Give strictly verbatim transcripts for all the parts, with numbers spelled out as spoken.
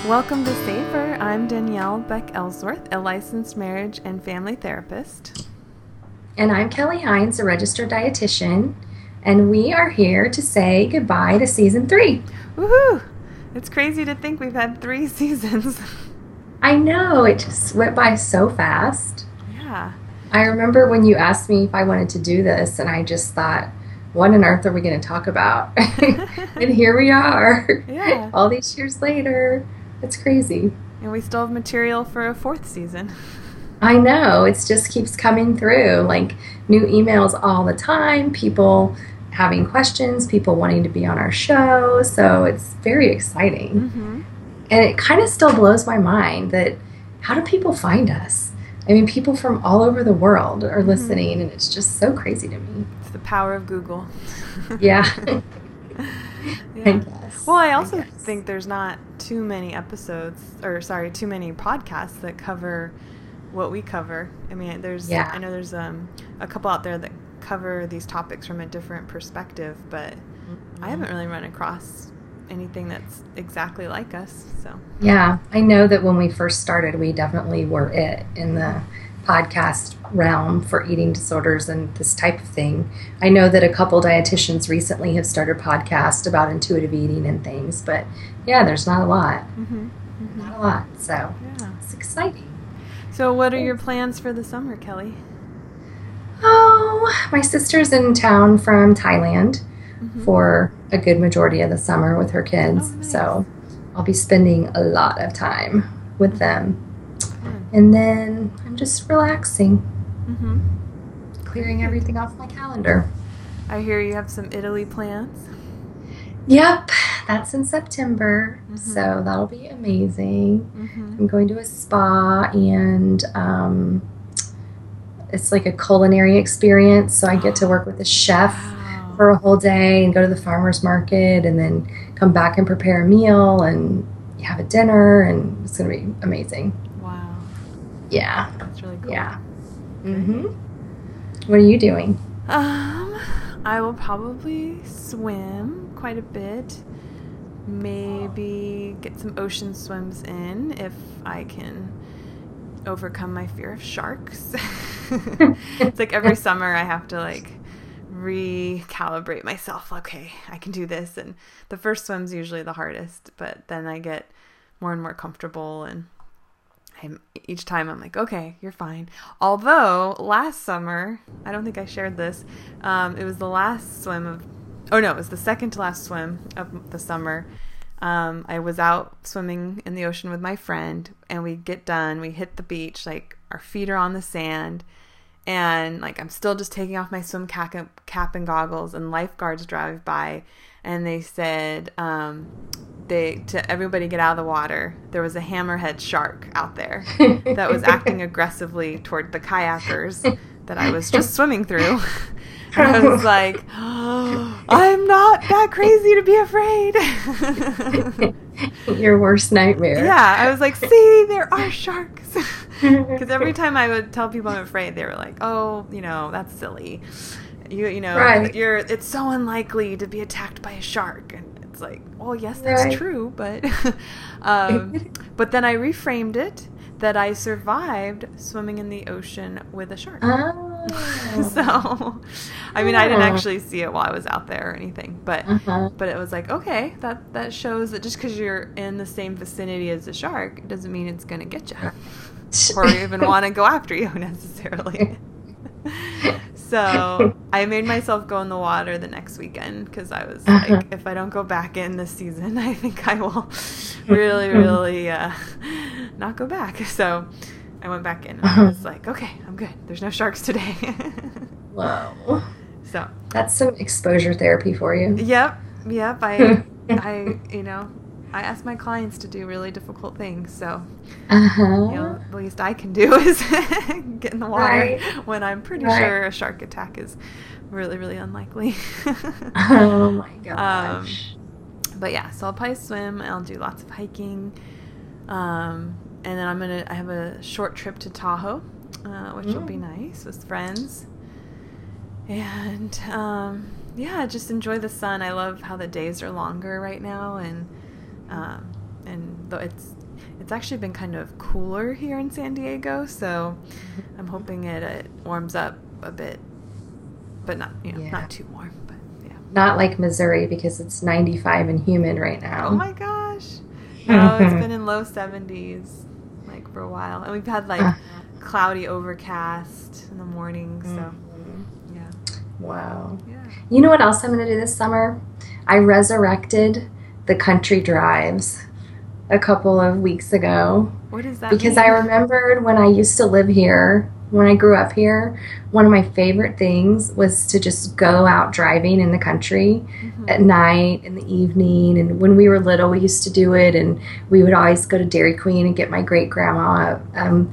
Welcome to Savor. I'm Danielle Beck Ellsworth, a licensed marriage and family therapist. And I'm Kelly Hines, a registered dietitian, and we are here to say goodbye to season three. Woohoo! It's crazy to think we've had three seasons. I know, it just went by so fast. Yeah. I remember when you asked me if I wanted to do this, and I just thought, what on earth are we going to talk about? And here we are, Yeah. all these years later. It's crazy. And we still have material for a fourth season. I know. It just keeps coming through, like new emails all the time, people having questions, people wanting to be on our show. So it's very exciting. Mm-hmm. And it kind of still blows my mind that how do people find us? I mean, people from all over the world are listening, mm-hmm. and it's just so crazy to me. It's the power of Google. Yeah. Yeah. I guess. Well, I also I guess. think there's not too many episodes, or sorry, too many podcasts that cover what we cover. I mean, there's, yeah. I know there's um, a couple out there that cover these topics from a different perspective, but mm-hmm. I haven't really run across anything that's exactly like us. So yeah, I know that when we first started, we definitely were it in the podcast realm for eating disorders and this type of thing. I know that a couple dietitians recently have started podcasts about intuitive eating and things, but yeah, there's not a lot. Mm-hmm. Mm-hmm. Not a lot, so yeah. It's exciting. So what are your plans for the summer, Kelly? Oh, my sister's in town from Thailand mm-hmm. for a good majority of the summer with her kids, oh, nice. So I'll be spending a lot of time with them. And then I'm just relaxing, mm-hmm. clearing everything off my calendar. I hear you have some Italy plans. Yep, that's in September, mm-hmm. so that'll be amazing. Mm-hmm. I'm going to a spa, and um, it's like a culinary experience, so I get to work with a chef wow. for a whole day and go to the farmer's market and then come back and prepare a meal and have a dinner, and it's going to be amazing. Yeah. That's really cool. Yeah. Mm-hmm. What are you doing? Um, I will probably swim quite a bit. Maybe get some ocean swims in if I can overcome my fear of sharks. It's like every summer I have to like recalibrate myself. Okay, I can do this. And the first swim's usually the hardest, but then I get more and more comfortable, and I'm, each time I'm like, okay, you're fine. Although last summer, I don't think I shared this, um, it was the last swim of, oh no, it was the second to last swim of the summer. Um, I was out swimming in the ocean with my friend, and we get done, we hit the beach, like our feet are on the sand, and like I'm still just taking off my swim cap, cap and goggles, and lifeguards drive by, and they said, um, they to everybody get out of the water. There was a hammerhead shark out there that was acting aggressively toward the kayakers that I was just swimming through. And I was like, oh, I'm not that crazy to be afraid. Your worst nightmare. Yeah, I was like, see, there are sharks. Because every time I would tell people I'm afraid, they were like, oh, you know, that's silly. You you know, right. you're it's so unlikely to be attacked by a shark. And it's like, well, yes, that's right. true, but um, but then I reframed it that I survived swimming in the ocean with a shark. Oh. So, I mean, I didn't actually see it while I was out there or anything, but uh-huh. but it was like, okay, that that shows that just because you're in the same vicinity as a shark, it doesn't mean it's going to get you or even want to go after you necessarily. So I made myself go in the water the next weekend because I was uh-huh. like, if I don't go back in this season, I think I will really, really uh, not go back. So I went back in and uh-huh. I was like, okay, I'm good. There's no sharks today. Whoa. So that's some exposure therapy for you. Yep. Yep. I, I, you know, I ask my clients to do really difficult things, so uh-huh. you know, the least I can do is get in the water right. when I'm pretty right. sure a shark attack is really, really unlikely. Oh my gosh. Um, but yeah, so I'll probably swim. I'll do lots of hiking, um, and then I'm gonna. I have a short trip to Tahoe, uh, which mm. will be nice with friends, and um, yeah, just enjoy the sun. I love how the days are longer right now, and. Um, and though it's it's actually been kind of cooler here in San Diego, so I'm hoping it, it warms up a bit, but not you know yeah. not too warm. But yeah, not like Missouri because it's ninety-five and humid right now. Oh my gosh! No, it's been in low seventies like for a while, and we've had like uh, cloudy overcast in the morning. So mm-hmm. yeah. Wow. Yeah. You know what else I'm going to do this summer? I resurrected the country drives a couple of weeks ago. What does that because mean? I remembered when I used to live here, when I grew up here, one of my favorite things was to just go out driving in the country mm-hmm. at night, in the evening. And when we were little, we used to do it. And we would always go to Dairy Queen and get my great-grandma um,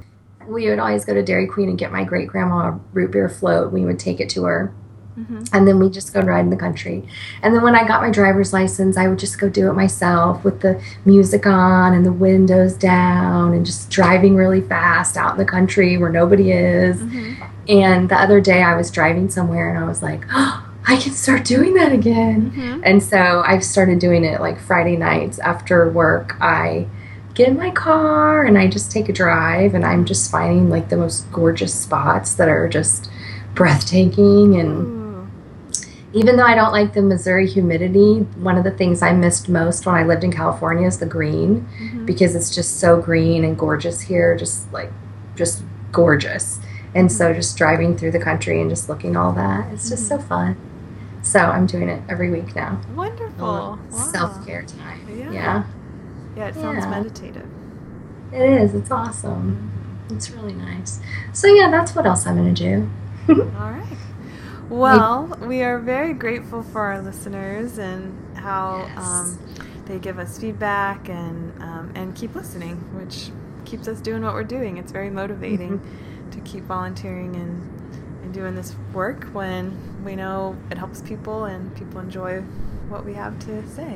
we would always go to Dairy Queen and get my great-grandma a root beer float. We would take it to her. Mm-hmm. And then we just go ride in the country. And then when I got my driver's license, I would just go do it myself with the music on and the windows down and just driving really fast out in the country where nobody is. Mm-hmm. And the other day I was driving somewhere and I was like, oh, I can start doing that again. Mm-hmm. And so I've started doing it like Friday nights after work. I get in my car and I just take a drive, and I'm just finding like the most gorgeous spots that are just breathtaking. And Ooh. Even though I don't like the Missouri humidity, one of the things I missed most when I lived in California is the green, mm-hmm. because it's just so green and gorgeous here, just like, just gorgeous. And mm-hmm. so just driving through the country and just looking all that, it's just mm-hmm. so fun. So I'm doing it every week now. Wonderful. Wow. Self-care time. Yeah. Yeah, yeah it sounds yeah. meditative. It is. It's awesome. It's really nice. So yeah, that's what else I'm going to do. All right. Well, we are very grateful for our listeners and how yes. um, they give us feedback and um, and keep listening, which keeps us doing what we're doing. It's very motivating mm-hmm. to keep volunteering and, and doing this work when we know it helps people and people enjoy what we have to say.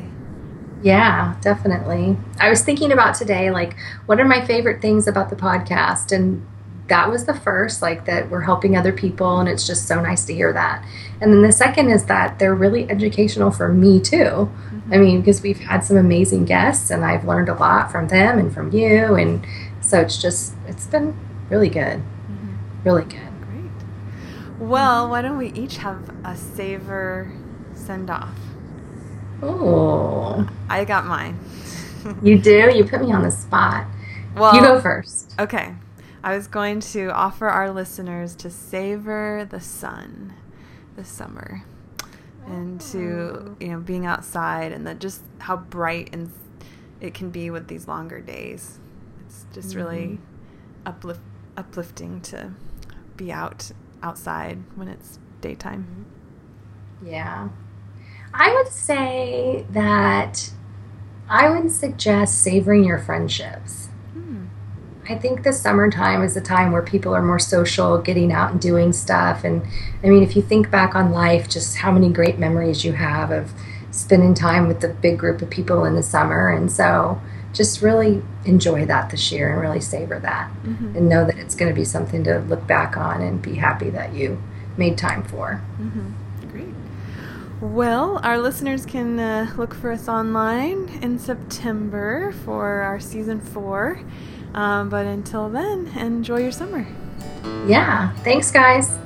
Yeah, definitely. I was thinking about today, like, what are my favorite things about the podcast? And that was the first, like, that we're helping other people, and it's just so nice to hear that. And then the second is that they're really educational for me, too. Mm-hmm. I mean, because we've had some amazing guests, and I've learned a lot from them and from you, and so it's just, it's been really good. Mm-hmm. Really good. Great. Well, why don't we each have a savor send-off? Oh. I got mine. You do? You put me on the spot. Well, you go first. Okay. I was going to offer our listeners to savor the sun this summer and to, you know, being outside and that just how bright and it can be with these longer days. It's just mm-hmm. really uplift, uplifting to be out outside when it's daytime. Yeah. I would say that I would suggest savoring your friendships. Hmm. I think the summertime is a time where people are more social, getting out and doing stuff. And I mean, if you think back on life, just how many great memories you have of spending time with the big group of people in the summer. And so just really enjoy that this year and really savor that mm-hmm. and know that it's going to be something to look back on and be happy that you made time for. Mm-hmm. Well, our listeners can uh, look for us online in September for our season four. Um, but until then, enjoy your summer. Yeah. Thanks, guys.